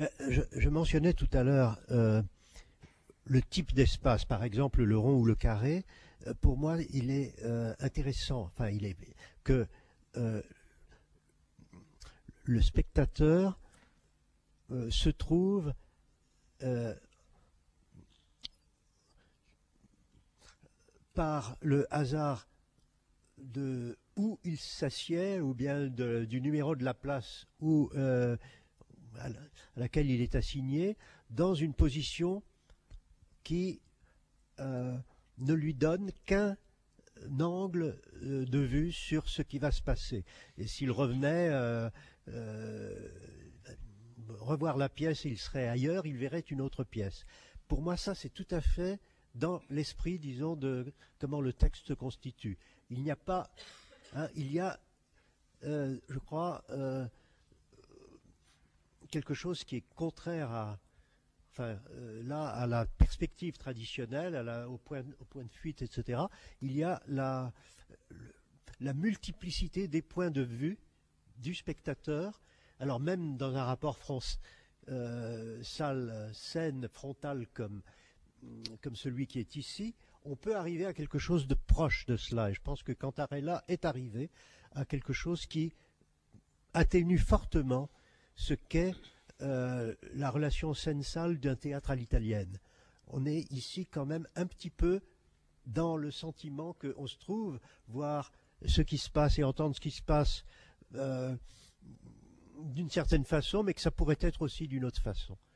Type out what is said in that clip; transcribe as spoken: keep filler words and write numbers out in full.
Euh, Je, je mentionnais tout à l'heure euh, le type d'espace, par exemple le rond ou le carré. Euh, pour moi, il est euh, intéressant. Enfin, il est que euh, le spectateur euh, se trouve euh, par le hasard de où il s'assied ou bien de, du numéro de la place où, euh, à, la, à laquelle il est assigné dans une position qui euh, ne lui donne qu'un angle euh, de vue sur ce qui va se passer. Et s'il revenait euh, euh, revoir la pièce, il serait ailleurs, il verrait une autre pièce. Pour moi, ça, c'est tout à fait dans l'esprit, disons, de comment le texte se constitue. Il n'y a pas, hein, il y a, euh, je crois, euh, quelque chose qui est contraire à, enfin, euh, là, à la perspective traditionnelle, à la, au, point, au point de fuite, et cetera. Il y a la, la multiplicité des points de vue du spectateur. Alors même dans un rapport France, euh, salle, scène frontale comme comme celui qui est ici, on peut arriver à quelque chose de proche de cela. Et je pense que Cantarella est arrivé à quelque chose qui atténue fortement ce qu'est euh, la relation scène-salle d'un théâtre à l'italienne. On est ici quand même un petit peu dans le sentiment qu'on se trouve, voir ce qui se passe et entendre ce qui se passe euh, d'une certaine façon, mais que ça pourrait être aussi d'une autre façon.